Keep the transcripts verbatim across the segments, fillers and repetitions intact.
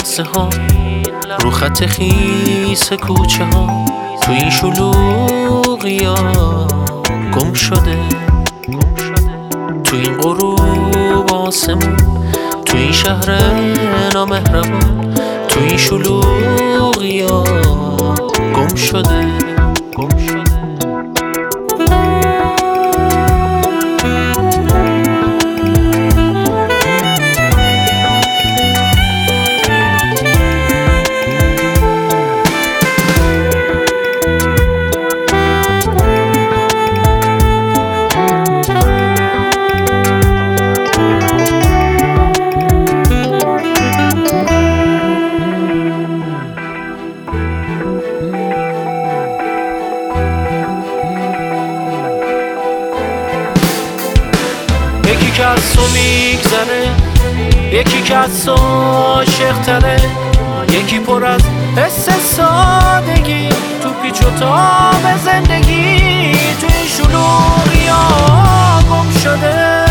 لحظه ها رو خط خیس کوچه ها، تو این شلوغی ها گم شده، تو این غروب آسمون، تو این شهر نامهربون، تو این شلوغی ها گم شده، گم شده. یکی که از تو میگذره، یکی که از تو عاشق تره، یکی پر از حس سادگی، تو پیچ و تاب زندگی، تو این شلوغی ها گم شده.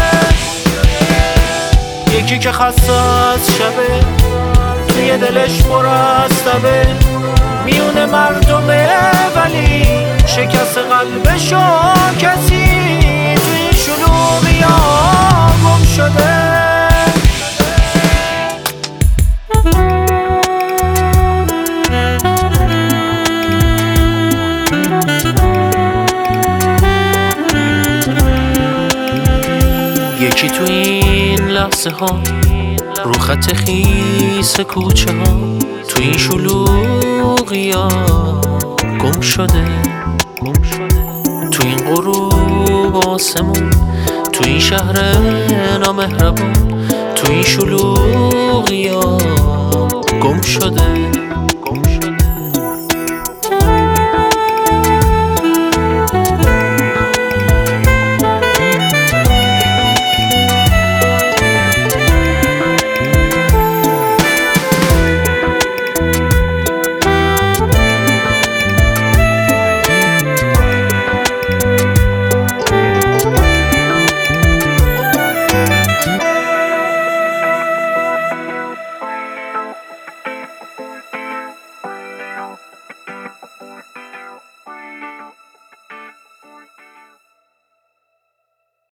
یکی که خسته از شبه، توی دلش پر از تبه، میونه مردمه ولی شکست قلبشو کسی، تو این شلوغی ها گم شده. یکی تو این لحظه ها رو خط خیس کوچه ها، تو این شلوغی ها گم شده، گم شده. تو این غروب آسمون، تو این شهر نامهربون، تو این شلوغی ها گم شده.